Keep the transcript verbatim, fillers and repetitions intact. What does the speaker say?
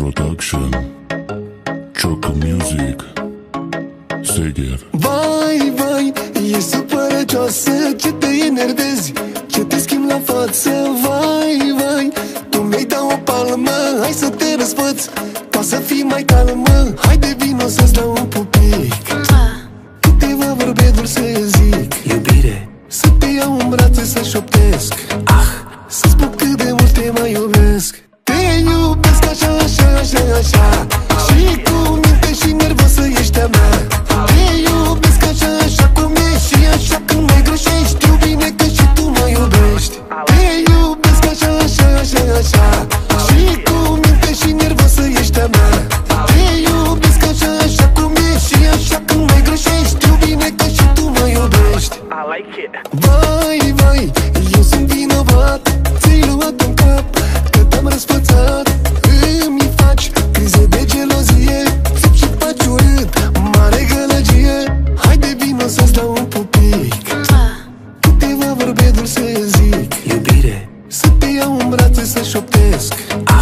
Production, Choco Music, Seger. Vai, vai, e supărăcioasă, ce te enervezi, ce te schimbi la față. Vai, vai, tu mi-ai dat o palmă, hai să te răsfăț, ca să fii mai calmă. Haide vino să-ți dau un pupic, câteva vorbe dulci să zic. Iubire, să te iau în brațe să șoptesc, ah, să spun cât de mult te mai iubesc. Te iubesc așa, așa, așa, așa, și cu minte și nervosă ești a mea. Te iubesc așa, așa cum ești, și așa când mai greșești. Știu bine că și tu mă iubești. Te iubesc așa, așa, așa, așa, și cu minte și nervosă ești a mea. Te iubesc așa, așa cum ești, și așa când mai greșești. Știu bine că și tu mă iubești. Vai, vai, eu sunt vinovat, ți-ai luat-o-n cap, că te-am răsfățat. Îmi faci crize de gelozie, țip și faci urât, mare gălăgie. Haide vino să-ți dau un pupic, câteva vorbe dulci să zic. Iubire, să te iau în brațe să șoptesc,